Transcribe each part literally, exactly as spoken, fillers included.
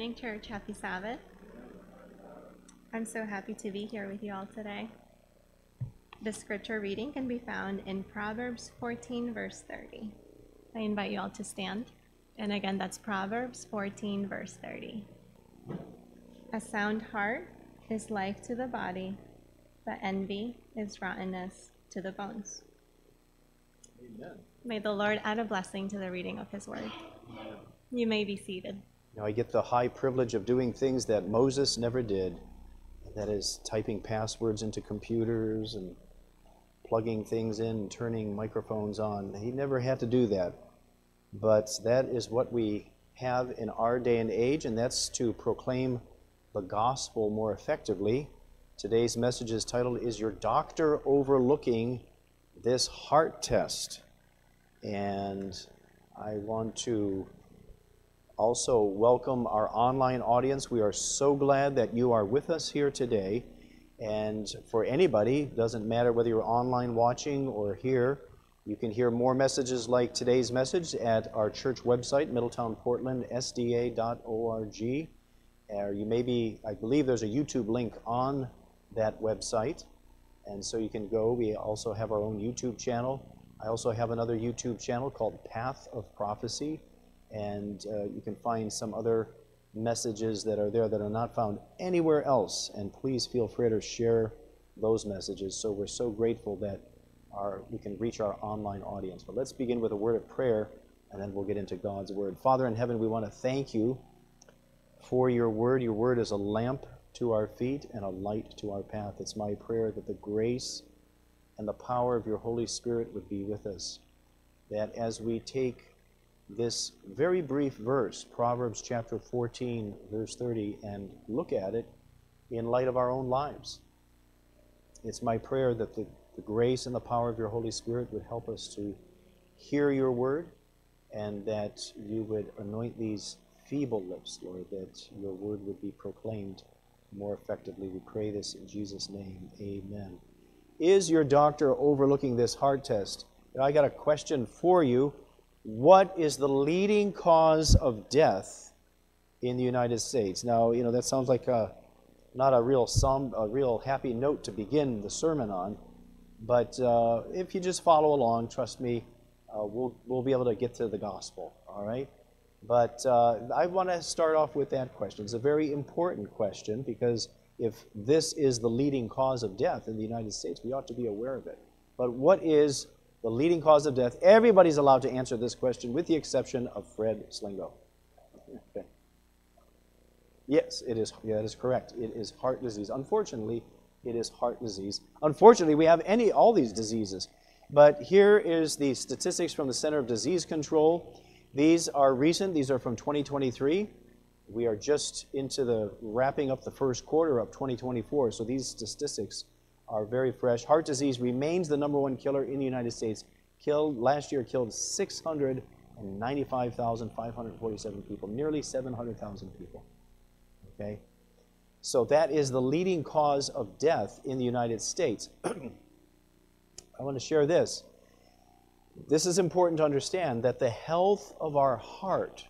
morning, church. Happy Sabbath. I'm so happy to be here with you all today. The scripture reading can be found in Proverbs fourteen, verse thirty. I invite you all to stand. And again, that's Proverbs fourteen, verse thirty. A sound heart is life to the body, but envy is rottenness to the bones. Amen. May the Lord add a blessing to the reading of his word. Amen. You may be seated. Now I get the high privilege of doing things that Moses never did. That is typing passwords into computers and plugging things in and turning microphones on. He never had to do that. But that is what we have in our day and age, and that's to proclaim the gospel more effectively. Today's message is titled, Is Your Doctor Overlooking This Heart Test? And I want to also welcome our online audience. We are so glad that you are with us here today. And for anybody, doesn't matter whether you're online watching or here, you can hear more messages like today's message at our church website, middletown portland s d a dot org. Or you may be, I believe there's a YouTube link on that website. And so you can go. We also have our own YouTube channel. I also have another YouTube channel called Path of Prophecy. And uh, you can find some other messages that are there that are not found anywhere else. And please feel free to share those messages. So we're so grateful that our, we can reach our online audience. But let's begin with a word of prayer, and then we'll get into God's word. Father in heaven, we want to thank you for your word. Your word is a lamp to our feet and a light to our path. It's my prayer that the grace and the power of your Holy Spirit would be with us, that as we take this very brief verse, Proverbs chapter fourteen, verse thirty, and look at it in light of our own lives. It's my prayer that the, the grace and the power of your Holy Spirit would help us to hear your word, and that you would anoint these feeble lips, Lord, that your word would be proclaimed more effectively. We pray this in Jesus' name. Amen. Is your doctor overlooking this heart test? I got a question for you. What is the leading cause of death in the United States? Now, you know, that sounds like a, not a real som, a real happy note to begin the sermon on, but uh, if you just follow along, trust me, uh, we'll, we'll be able to get to the gospel, all right? But uh, I want to start off with that question. It's a very important question because if this is the leading cause of death in the United States, we ought to be aware of it. But what is the leading cause of death? Everybody's allowed to answer this question with the exception of Fred Slingo. Okay. Yes, it is. Yeah, that is correct. It is heart disease. Unfortunately, it is heart disease. Unfortunately, we have any all these diseases. But here is the statistics from the Center of Disease Control. These are recent. These are from twenty twenty-three. We are just into the wrapping up the first quarter of twenty twenty-four. So these statistics are very fresh. Heart disease remains the number one killer in the United States. Killed last year, killed six hundred ninety-five thousand five hundred forty-seven people, nearly seven hundred thousand people. Okay, so that is the leading cause of death in the United States. I want to share this. This is important to understand that the health of our heart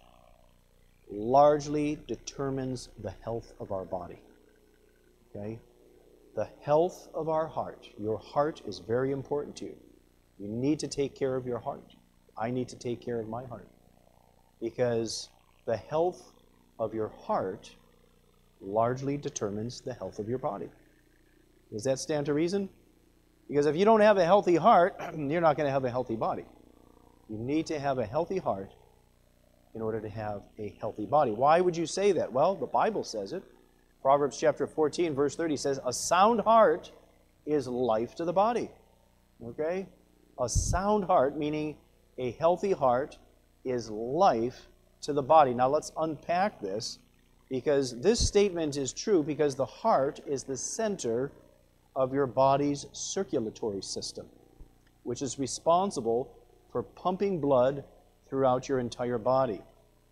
largely determines the health of our body. Okay. The health of our heart. Your heart is very important to you. You need to take care of your heart. I need to take care of my heart. Because the health of your heart largely determines the health of your body. Does that stand to reason? Because if you don't have a healthy heart, you're not going to have a healthy body. You need to have a healthy heart in order to have a healthy body. Why would you say that? Well, the Bible says it. Proverbs chapter fourteen, verse thirty says, a sound heart is life to the body. Okay? A sound heart, meaning a healthy heart, is life to the body. Now let's unpack this, because this statement is true because the heart is the center of your body's circulatory system, which is responsible for pumping blood throughout your entire body.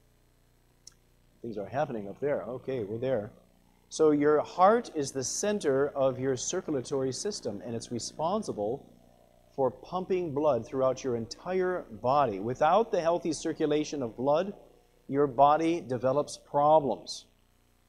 Things are happening up there. Okay, we're there. So your heart is the center of your circulatory system, and it's responsible for pumping blood throughout your entire body. Without the healthy circulation of blood, your body develops problems.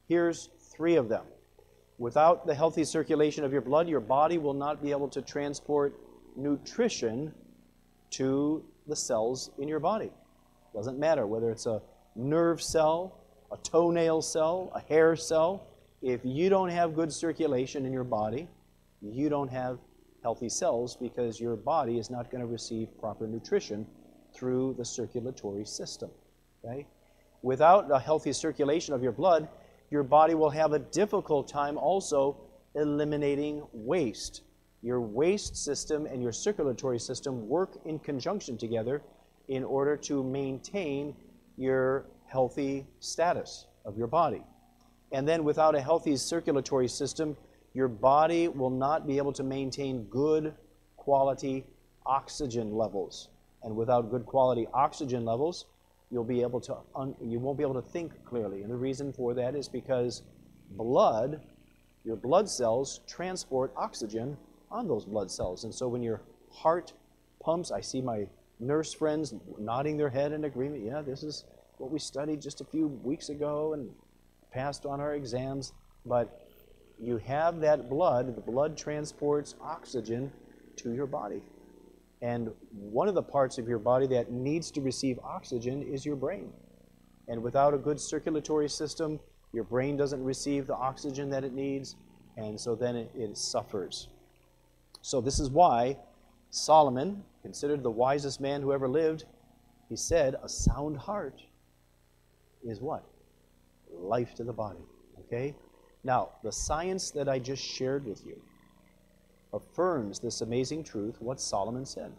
Here's three of them. Without the healthy circulation of your blood, your body will not be able to transport nutrition to the cells in your body. Doesn't matter whether it's a nerve cell, a toenail cell, a hair cell. If you don't have good circulation in your body, you don't have healthy cells because your body is not going to receive proper nutrition through the circulatory system. Okay? Without a healthy circulation of your blood, your body will have a difficult time also eliminating waste. Your waste system and your circulatory system work in conjunction together in order to maintain your healthy status of your body. And then without a healthy circulatory system, your body will not be able to maintain good quality oxygen levels. And without good quality oxygen levels, you'll be able to un you won't be able to think clearly. And the reason for that is because blood, your blood cells transport oxygen on those blood cells. And so when your heart pumps, I see my nurse friends nodding their head in agreement. Yeah, this is what we studied just a few weeks ago and passed on our exams. But you have that blood, the blood transports oxygen to your body. And one of the parts of your body that needs to receive oxygen is your brain. And without a good circulatory system, your brain doesn't receive the oxygen that it needs, and so then it, it suffers. So this is why Solomon, considered the wisest man who ever lived, he said, a sound heart is what? Life to the body. Okay? Now, the science that I just shared with you affirms this amazing truth, what Solomon said.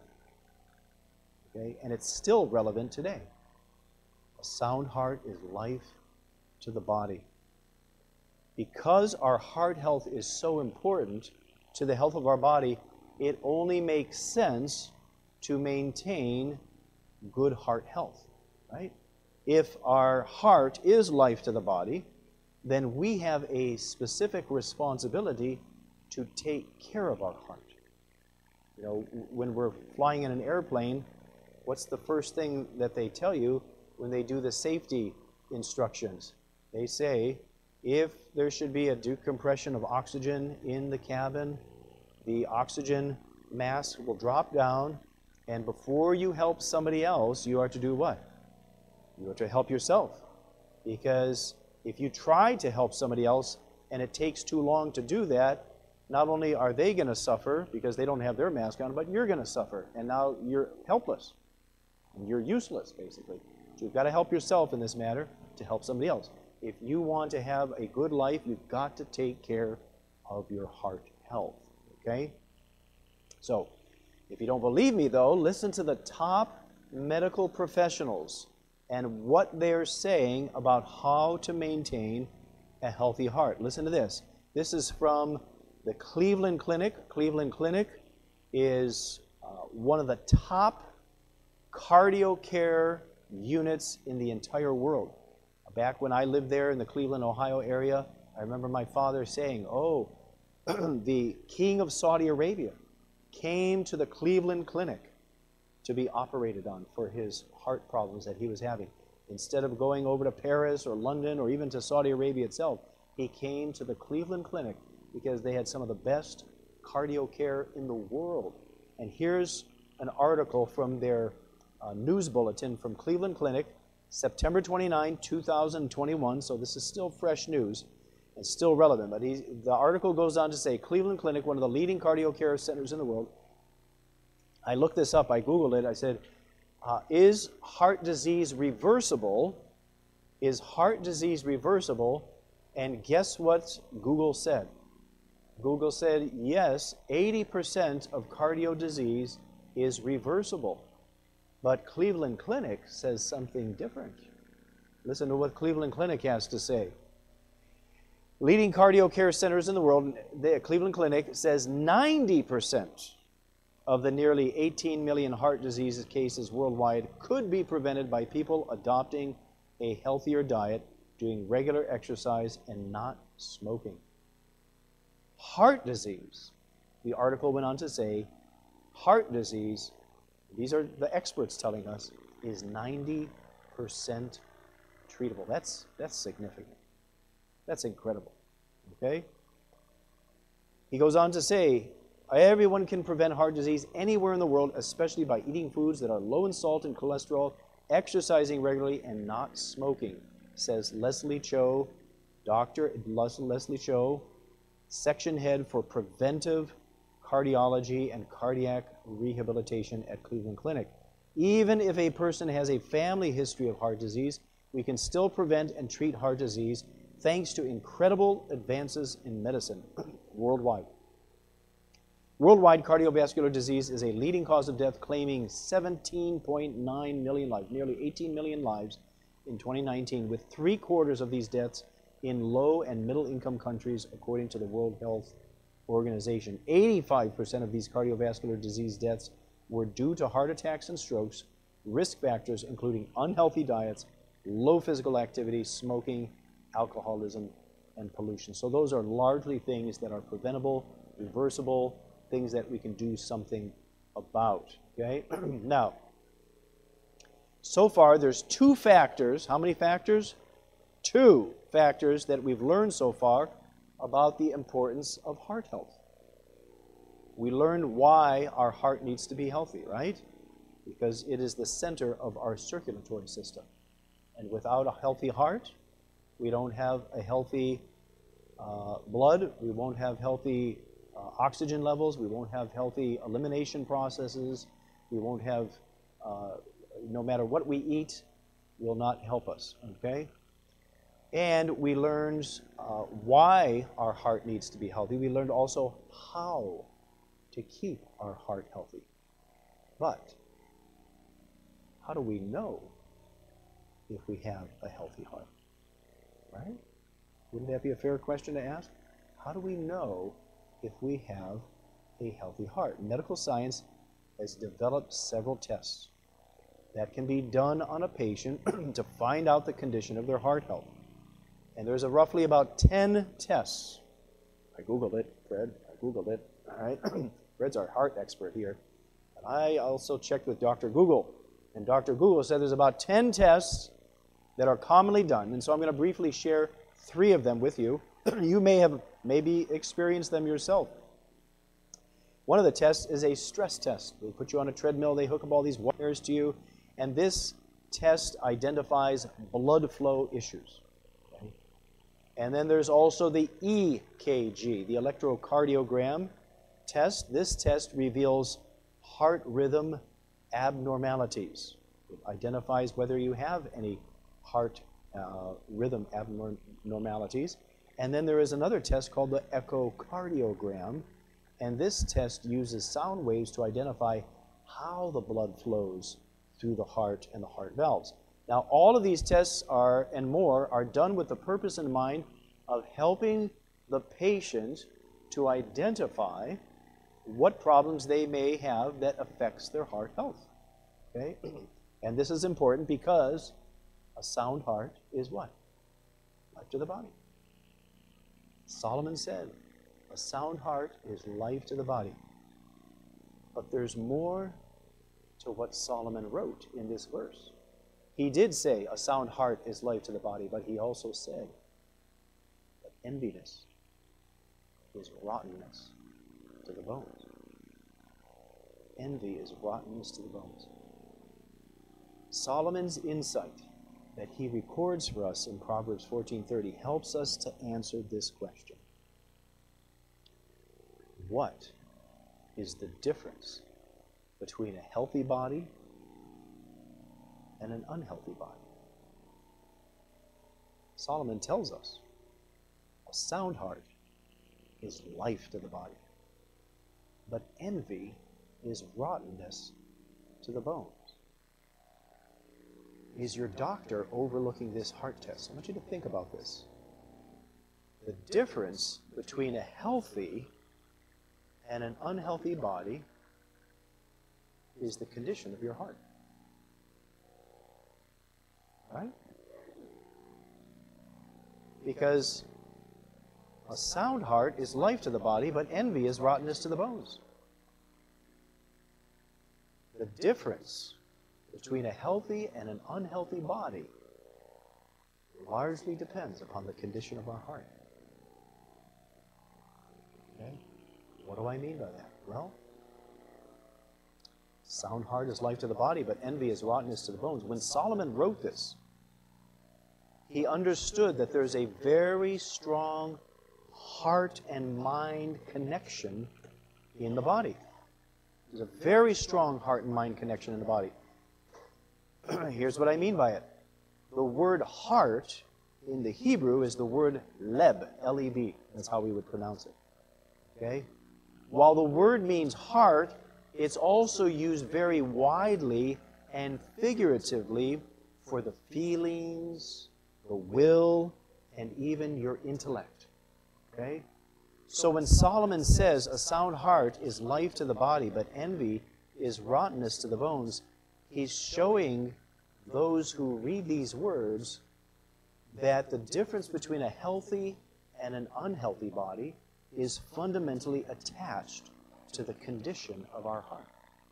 Okay? And it's still relevant today. A sound heart is life to the body. Because our heart health is so important to the health of our body, it only makes sense to maintain good heart health, right? If our heart is life to the body, then we have a specific responsibility to take care of our heart. You know, when we're flying in an airplane, what's the first thing that they tell you when they do the safety instructions? They say, if there should be a decompression of oxygen in the cabin, the oxygen mask will drop down, and before you help somebody else, you are to do what? You are to help yourself. Because if you try to help somebody else and it takes too long to do that, not only are they going to suffer because they don't have their mask on, but you're going to suffer. And now you're helpless. And you're useless, basically. So you've got to help yourself in this matter to help somebody else. If you want to have a good life, you've got to take care of your heart health. Okay? So, if you don't believe me, though, listen to the top medical professionals and what they're saying about how to maintain a healthy heart. Listen to this. This is from the Cleveland Clinic. Cleveland Clinic is uh, one of the top cardio care units in the entire world. Back when I lived there in the Cleveland, Ohio area, I remember my father saying, oh, the king of Saudi Arabia came to the Cleveland Clinic to be operated on for his heart problems that he was having. Instead of going over to Paris or London or even to Saudi Arabia itself, he came to the Cleveland Clinic because they had some of the best cardio care in the world. And here's an article from their uh, news bulletin from Cleveland Clinic, September twenty-ninth, two thousand twenty-one, so this is still fresh news and still relevant. But he, the article goes on to say, Cleveland Clinic, one of the leading cardio care centers in the world. I looked this up, I Googled it, I said, uh, is heart disease reversible? Is heart disease reversible? And guess what Google said? Google said, yes, eighty percent of cardio disease is reversible. But Cleveland Clinic says something different. Listen to what Cleveland Clinic has to say. Leading cardio care centers in the world, the Cleveland Clinic says ninety percent of the nearly eighteen million heart disease cases worldwide could be prevented by people adopting a healthier diet, doing regular exercise, and not smoking. Heart disease, the article went on to say, heart disease, these are the experts telling us, is ninety percent treatable. That's, that's significant. That's incredible. Okay? He goes on to say, everyone can prevent heart disease anywhere in the world, especially by eating foods that are low in salt and cholesterol, exercising regularly, and not smoking, says Leslie Cho, Doctor Leslie Cho, section head for preventive cardiology and cardiac rehabilitation at Cleveland Clinic. Even if a person has a family history of heart disease, we can still prevent and treat heart disease thanks to incredible advances in medicine worldwide. Worldwide cardiovascular disease is a leading cause of death, claiming seventeen point nine million lives, nearly eighteen million lives in twenty nineteen, with three quarters of these deaths in low and middle income countries, according to the World Health Organization. eighty-five percent of these cardiovascular disease deaths were due to heart attacks and strokes, risk factors including unhealthy diets, low physical activity, smoking, alcoholism, and pollution. So those are largely things that are preventable, reversible, things that we can do something about, okay? Now, so far there's two factors. How many factors? Two factors that we've learned so far about the importance of heart health. We learned why our heart needs to be healthy, right? Because it is the center of our circulatory system. And without a healthy heart, we don't have a healthy uh, blood, we won't have healthy uh, oxygen levels, we won't have healthy elimination processes, we won't have, uh, no matter what we eat, will not help us, okay? And we learned uh, why our heart needs to be healthy. We learned also how to keep our heart healthy. But how do we know if we have a healthy heart? Right? Wouldn't that be a fair question to ask? How do we know if we have a healthy heart? Medical science has developed several tests that can be done on a patient to find out the condition of their heart health. And there's a roughly about ten tests. I Googled it, Fred. I Googled it. All right. Fred's our heart expert here. And I also checked with Doctor Google. And Doctor Google said there's about ten tests that are commonly done. And so I'm going to briefly share three of them with you. You may have maybe experienced them yourself. One of the tests is a stress test. They put you on a treadmill, they hook up all these wires to you, and this test identifies blood flow issues. Okay? And then there's also the E K G, the electrocardiogram test. This test reveals heart rhythm abnormalities. It identifies whether you have any heart uh, rhythm abnormalities. And then there is another test called the echocardiogram, and this test uses sound waves to identify how the blood flows through the heart and the heart valves. Now, all of these tests are, and more, are done with the purpose in mind of helping the patient to identify what problems they may have that affects their heart health. Okay? And this is important because a sound heart is what? Life to the body. Solomon said, a sound heart is life to the body. But there's more to what Solomon wrote in this verse. He did say a sound heart is life to the body, but he also said that enviness is rottenness to the bones. Envy is rottenness to the bones. Solomon's insight that he records for us in Proverbs fourteen thirty helps us to answer this question. What is the difference between a healthy body and an unhealthy body? Solomon tells us a sound heart is life to the body, but envy is rottenness to the bones. Is your doctor overlooking this heart test? I want you to think about this. The difference between a healthy and an unhealthy body is the condition of your heart. Right? Because a sound heart is life to the body, but envy is rottenness to the bones. The difference between a healthy and an unhealthy body largely depends upon the condition of our heart. Okay? What do I mean by that? Well, sound heart is life to the body, but envy is rottenness to the bones. When Solomon wrote this, he understood that there's a very strong heart and mind connection in the body. There's a very strong heart and mind connection in the body. Here's what I mean by it. The word heart in the Hebrew is the word leb, L E B. That's how we would pronounce it. Okay? While the word means heart, it's also used very widely and figuratively for the feelings, the will, and even your intellect. Okay? So when Solomon says a sound heart is life to the body, but envy is rottenness to the bones, he's showing those who read these words that the difference between a healthy and an unhealthy body is fundamentally attached to the condition of our heart.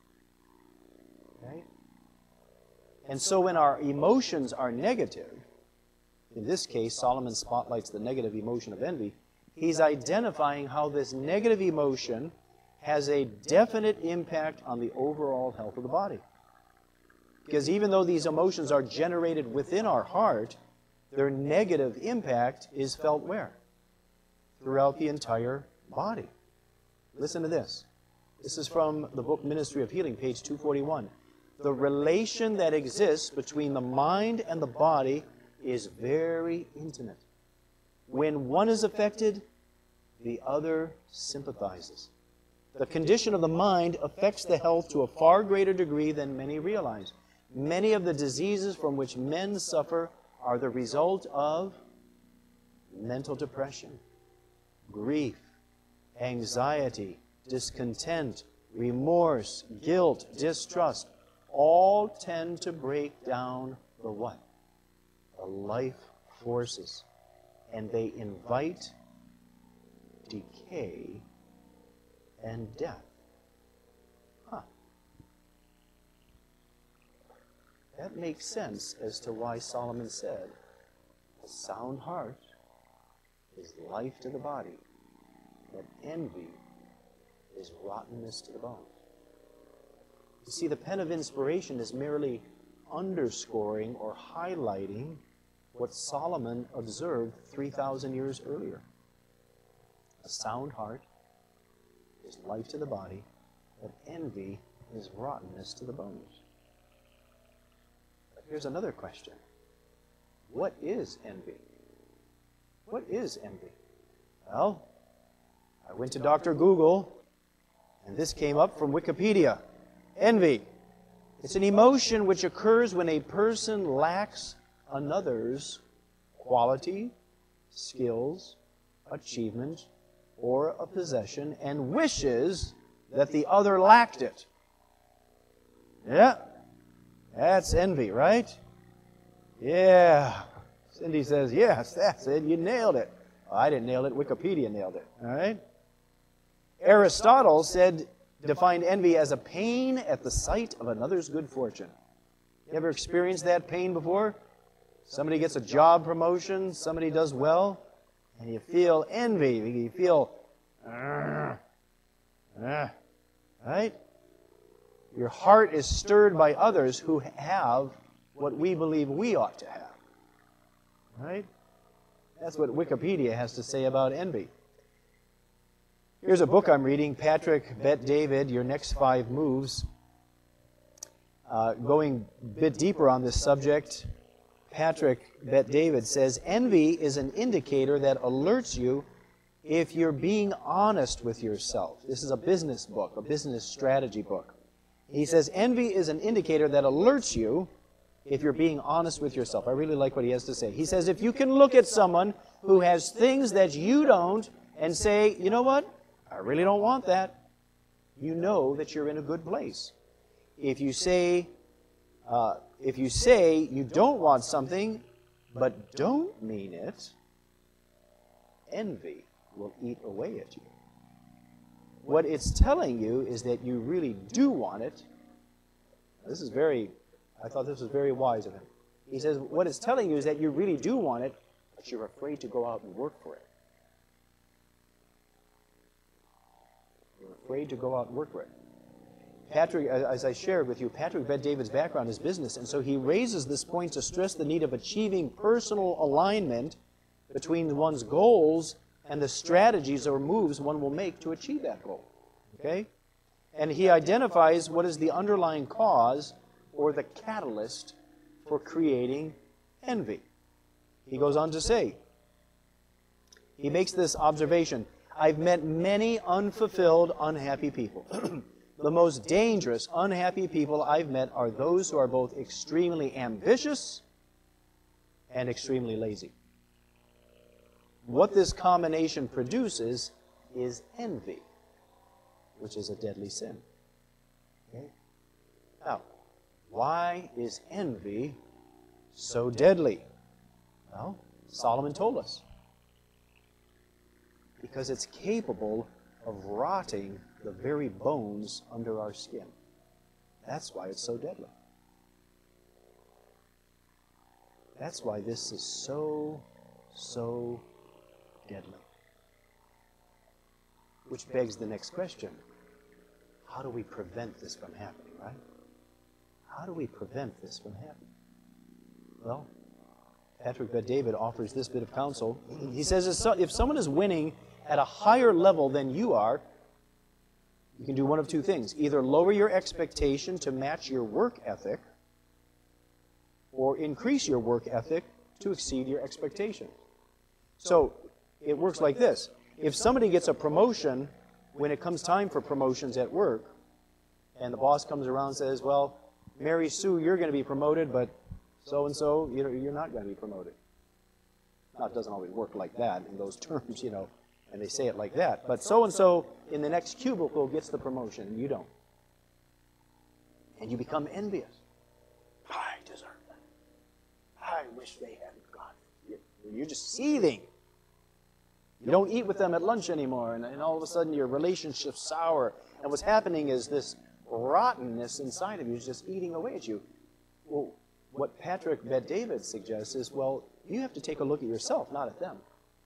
Okay? And so when our emotions are negative, in this case, Solomon spotlights the negative emotion of envy, he's identifying how this negative emotion has a definite impact on the overall health of the body. Because even though these emotions are generated within our heart, their negative impact is felt where? Throughout the entire body. Listen to this. This is from the book Ministry of Healing, page two forty-one. The relation that exists between the mind and the body is very intimate. When one is affected, the other sympathizes. The condition of the mind affects the health to a far greater degree than many realize. Many of the diseases from which men suffer are the result of mental depression, grief, anxiety, discontent, remorse, guilt, distrust. All tend to break down the what? The life forces. And they invite decay and death. Huh. That makes sense as to why Solomon said, a sound heart is life to the body, but envy is rottenness to the bones. You see, the pen of inspiration is merely underscoring or highlighting what Solomon observed three thousand years earlier. A sound heart is life to the body, but envy is rottenness to the bones. But here's another question. What is envy? What is envy? Well, I went to Doctor Google, and this came up from Wikipedia. Envy. It's an emotion which occurs when a person lacks another's quality, skills, achievement, or a possession and wishes that the other lacked it. Yeah, that's envy, right? Yeah. Cindy says, yes, that's it. You nailed it. Well, I didn't nail it. Wikipedia nailed it. All right? Aristotle said, defined envy as a pain at the sight of another's good fortune. You ever experienced that pain before? Somebody gets a job promotion, somebody does well, and you feel envy. You feel, uh, uh, right? Your heart is stirred by others who have what we believe we ought to have. Right? That's what Wikipedia has to say about envy. Here's a book I'm reading, Patrick Bet-David, Your Next Five Moves. Uh, going a bit deeper on this subject, Patrick Bet-David says, envy is an indicator that alerts you if you're being honest with yourself. This is a business book, a business strategy book. He says, envy is an indicator that alerts you if you're being honest with yourself. I really like what he has to say. He says, if you can look at someone who has things that you don't and say, you know what? I really don't want that. You know that you're in a good place. If you say, uh, if you say you don't want something, but don't mean it, envy will eat away at you. What it's telling you is that you really do want it. This is very, I thought this was very wise of him. He says, what it's telling you is that you really do want it, but you're afraid to go out and work for it. You're afraid to go out and work for it. Patrick, as I shared with you, Patrick Bet-David's background is business, and so he raises this point to stress the need of achieving personal alignment between one's goals and the strategies or moves one will make to achieve that goal. Okay? And he identifies what is the underlying cause or the catalyst for creating envy. He goes on to say, he makes this observation, I've met many unfulfilled, unhappy people. The most dangerous, unhappy people I've met are those who are both extremely ambitious and extremely lazy. What this combination produces is envy, which is a deadly sin. Okay? Now, why is envy so deadly? Well, Solomon told us. Because it's capable of rotting the very bones under our skin. That's why it's so deadly. That's why this is so, so deadly. Which begs the next question. How do we prevent this from happening, right? How do we prevent this from happening? Well, Patrick Bet-David offers this bit of counsel. He says if someone is winning at a higher level than you are, you can do one of two things. Either lower your expectation to match your work ethic, or increase your work ethic to exceed your expectation. So it works like this. If somebody gets a promotion, when it comes time for promotions at work, and the boss comes around and says, well, Mary Sue, you're going to be promoted, but so-and-so, you know, you're not going to be promoted. Now, it doesn't always work like that in those terms, you know, and they say it like that. But so-and-so in the next cubicle gets the promotion, and you don't. And you become envious. I deserve that. I wish they hadn't got it. You're just seething. You don't eat with them at lunch anymore, and, and all of a sudden your relationship's sour. And what's happening is this rottenness inside of you is just eating away at you. Well, what Patrick Bet-David suggests is, well, you have to take a look at yourself, not at them.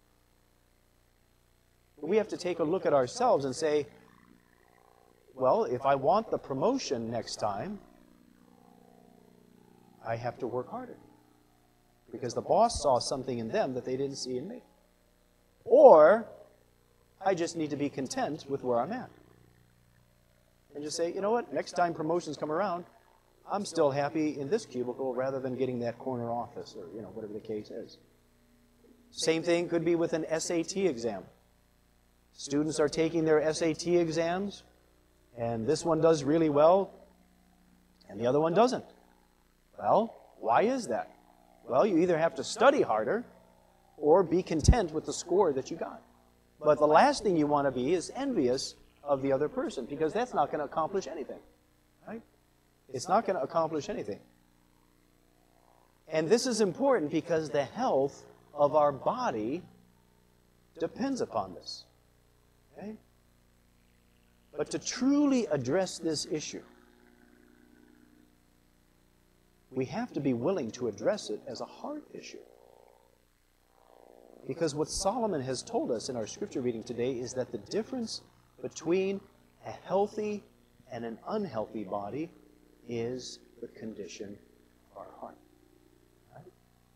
We have to take a look at ourselves and say, well, if I want the promotion next time, I have to work harder. Because the boss saw something in them that they didn't see in me. Or I just need to be content with where I'm at. And just say, you know what, next time promotions come around, I'm still happy in this cubicle rather than getting that corner office or, you know, whatever the case is. Same thing could be with an S A T exam. Students are taking their S A T exams, and this one does really well, and the other one doesn't. Well, why is that? Well, you either have to study harder or be content with the score that you got. But the last thing you want to be is envious of the other person, because that's not going to accomplish anything. Right? It's not going to accomplish anything. And this is important because the health of our body depends upon this. Okay? But to truly address this issue, we have to be willing to address it as a heart issue. Because what Solomon has told us in our scripture reading today is that the difference between a healthy and an unhealthy body is the condition of our heart. Right?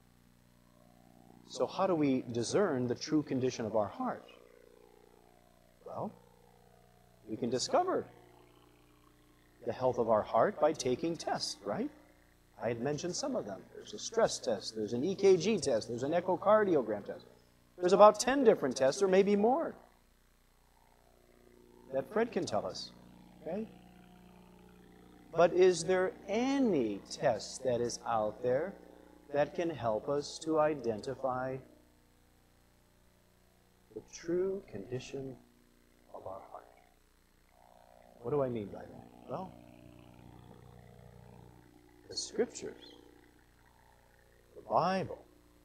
So how do we discern the true condition of our heart? Well, we can discover the health of our heart by taking tests, right? I had mentioned some of them. There's a stress test, there's an E K G test, there's an echocardiogram test. There's about ten different tests, or maybe more, that Fred can tell us. Okay? But is there any test that is out there that can help us to identify the true condition of our heart? What do I mean by that? Well, the Scriptures, the Bible,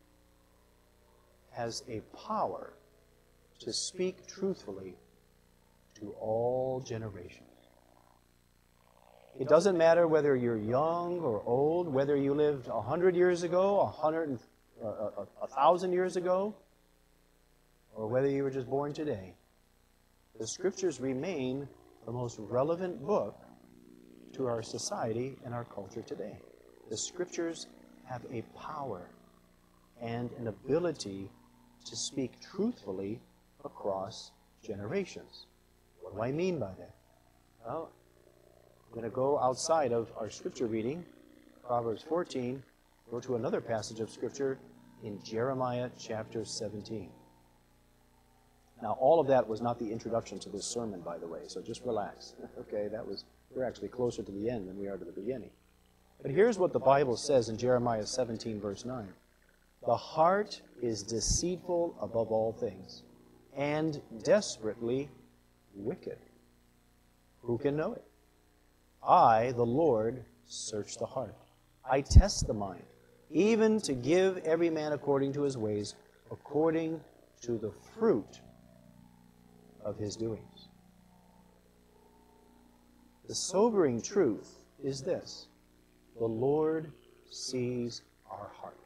has a power to speak truthfully to all generations. It doesn't matter whether you're young or old, whether you lived a hundred years ago, a hundred, a, a, a thousand years ago, or whether you were just born today. The Scriptures remain the most relevant book to our society and our culture today. The Scriptures have a power and an ability to speak truthfully across generations. What do I mean by that? Well, I'm going to go outside of our Scripture reading, Proverbs fourteen, go to another passage of Scripture in Jeremiah chapter seventeen. Now, all of that was not the introduction to this sermon, by the way, so just relax. Okay, that was, we're actually closer to the end than we are to the beginning. But here's what the Bible says in Jeremiah seventeen, verse nine. The heart is deceitful above all things, and desperately wicked. Who can know it? I, the Lord, search the heart. I test the mind, even to give every man according to his ways, according to the fruit of his doings. The sobering truth is this: the Lord sees our heart.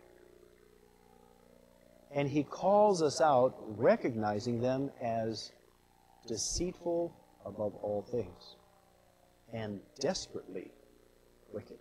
And He calls us out, recognizing them as deceitful above all things and desperately wicked.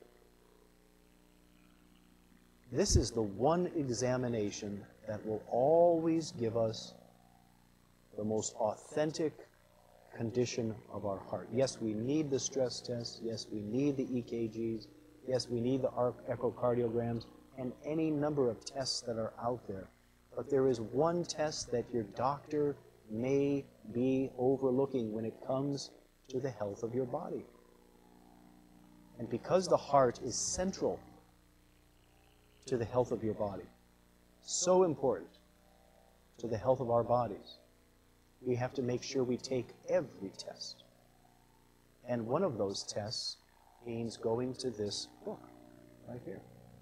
This is the one examination that will always give us the most authentic condition of our heart. Yes, we need the stress test. Yes, we need the E K Gs. Yes, we need the echocardiograms and any number of tests that are out there. But there is one test that your doctor may be overlooking when it comes to the health of your body. And because the heart is central to the health of your body, so important to the health of our bodies, we have to make sure we take every test. And one of those tests means going to this book right here.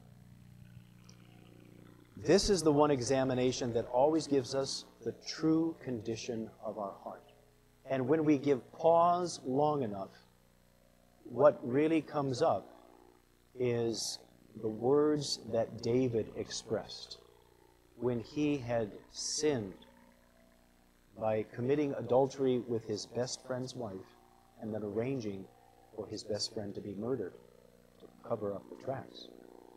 This is the one examination that always gives us the true condition of our heart. And when we give pause long enough, what really comes up is the words that David expressed when he had sinned by committing adultery with his best friend's wife and then arranging for his best friend to be murdered to cover up the tracks.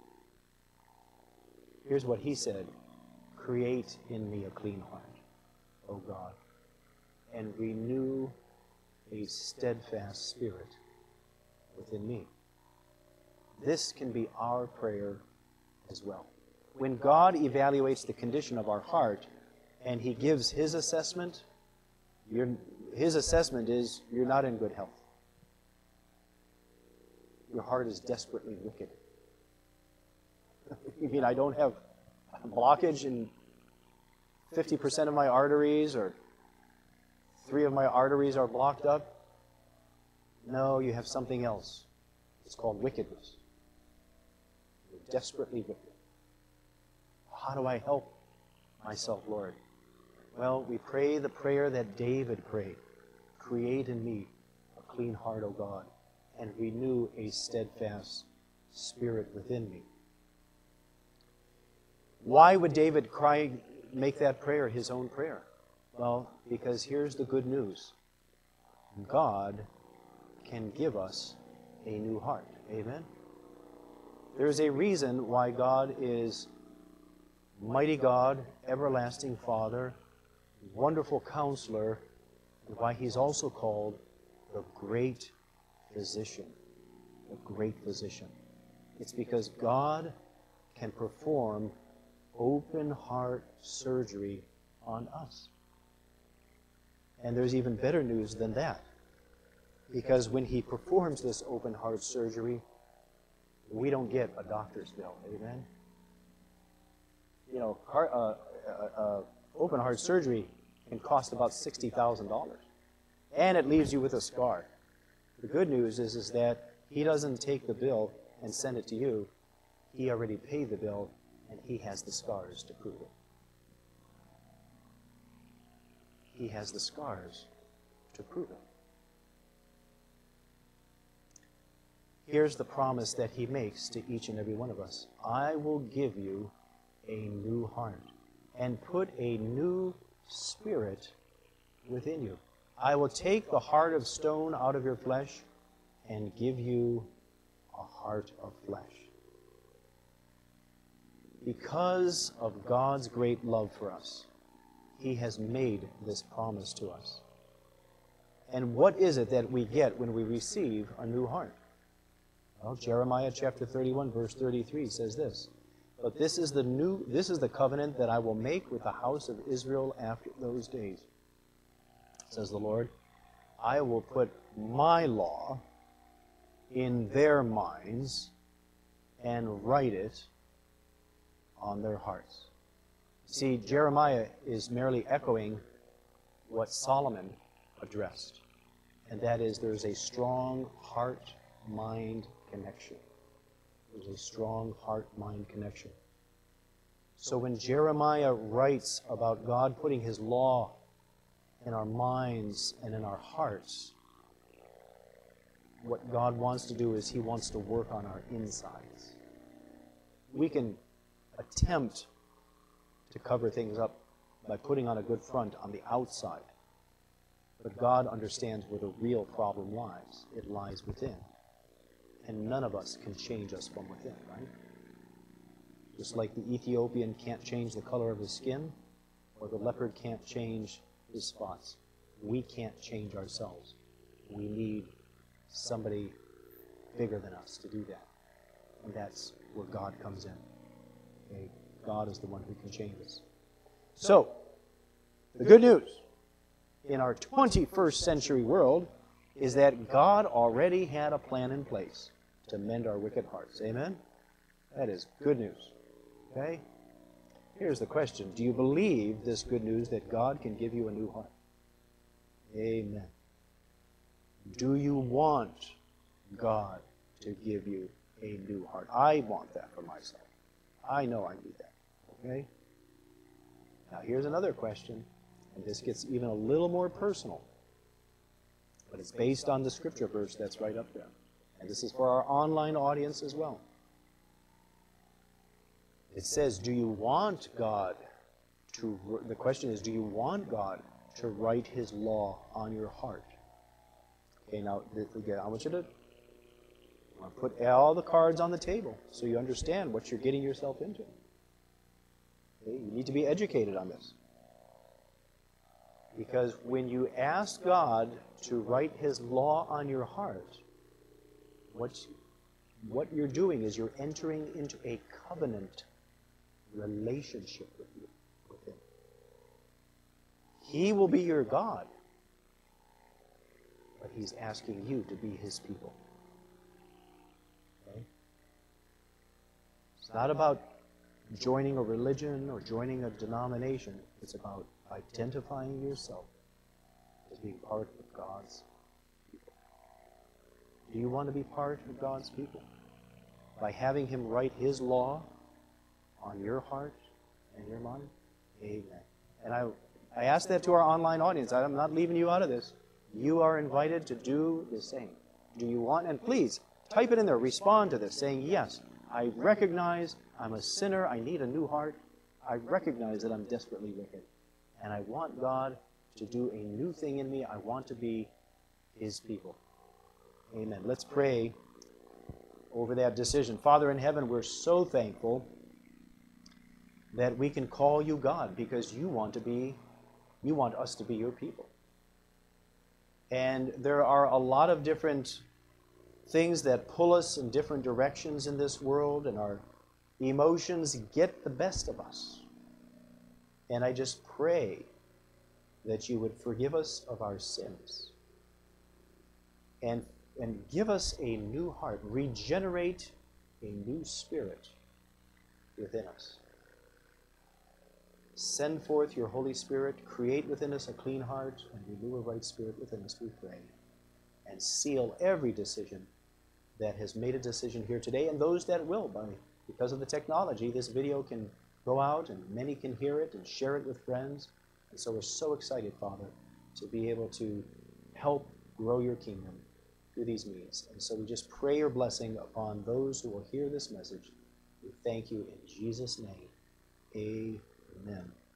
Here's what he said: create in me a clean heart, O God, and renew a steadfast spirit within me. This can be our prayer as well. When God evaluates the condition of our heart and He gives His assessment, you're, His assessment is you're not in good health. Your heart is desperately wicked. You mean I don't have a blockage in fifty percent of my arteries, or three of my arteries are blocked up? No, you have something else. It's called wickedness. You're desperately wicked. How do I help myself, Lord? Well, we pray the prayer that David prayed. Create in me a clean heart, O God, and renew a steadfast spirit within me. Why would David cry, make that prayer his own prayer? Well, because here's the good news. God can give us a new heart. Amen? There's a reason why God is mighty God, everlasting Father, wonderful Counselor, and why He's also called the Great Physician. The Great Physician. It's because God can perform open heart surgery on us. And there's even better news than that. Because when He performs this open heart surgery, we don't get a doctor's bill. Amen? You know, heart, uh, uh, uh, open heart surgery can cost about sixty thousand dollars. And it leaves you with a scar. The good news is, is that He doesn't take the bill and send it to you. He already paid the bill, and He has the scars to prove it. He has the scars to prove it. here's the promise that he makes to each and every one of us. I will give you a new heart and put a new spirit within you. I will take the heart of stone out of your flesh and give you a heart of flesh. Because of God's great love for us, he has made this promise to us. And what is it that we get when we receive a new heart? Well, Jeremiah chapter thirty-one, verse thirty-three says this, "But this is the new this is the covenant that I will make with the house of Israel after those days, says the Lord. I will put my law in their minds and write it on their hearts." See, Jeremiah is merely echoing what Solomon addressed, and that is there's a strong heart-mind connection. There's a strong heart-mind connection. So when Jeremiah writes about God putting his law in our minds and in our hearts, what God wants to do is he wants to work on our insides. We can attempt to cover things up by putting on a good front on the outside. But God understands where the real problem lies. It lies within. And none of us can change us from within, right? Just like the Ethiopian can't change the color of his skin, or the leopard can't change his spots. We can't change ourselves. We need somebody bigger than us to do that. And that's where God comes in. Okay? God is the one who can change us. So, the good news in our twenty-first century world is that God already had a plan in place to mend our wicked hearts. Amen? That is good news. Okay? Here's the question. Do you believe this good news that God can give you a new heart? Amen. Do you want God to give you a new heart? I want that for myself. I know I need that. Okay? Now here's another question, and this gets even a little more personal, but it's based on the scripture verse that's right up there. And this is for our online audience as well. It says, do you want God to, the question is, do you want God to write his law on your heart? Okay, now, again, I want you to I want to put all the cards on the table so you understand what you're getting yourself into. Okay, you need to be educated on this. Because when you ask God to write his law on your heart, what, what you're doing is you're entering into a covenant relationship with you, with him. He will be your God, but he's asking you to be his people. Okay? It's not about joining a religion or joining a denomination. It's about identifying yourself as being part of God's people. Do you want to be part of God's people? By having him write his law on your heart and your mind? Amen. And I, I ask that to our online audience. I'm not leaving you out of this. You are invited to do the same. Do you want? And please, type it in there. Respond to this, saying, yes, I recognize I'm a sinner. I need a new heart. I recognize that I'm desperately wicked. And I want God to do a new thing in me. I want to be his people. Amen. Let's pray over that decision. Father in heaven, we're so thankful that we can call you God because you want to be, you want us to be your people. And there are a lot of different things that pull us in different directions in this world, and our emotions get the best of us. And I just pray that you would forgive us of our sins and, and give us a new heart, regenerate a new spirit within us. Send forth your Holy Spirit, create within us a clean heart, and renew a right spirit within us, we pray. And seal every decision that has made a decision here today, and those that will. By because of the technology, this video can go out, and many can hear it and share it with friends. And so we're so excited, Father, to be able to help grow your kingdom through these means. And so we just pray your blessing upon those who will hear this message. We thank you in Jesus' name. Amen.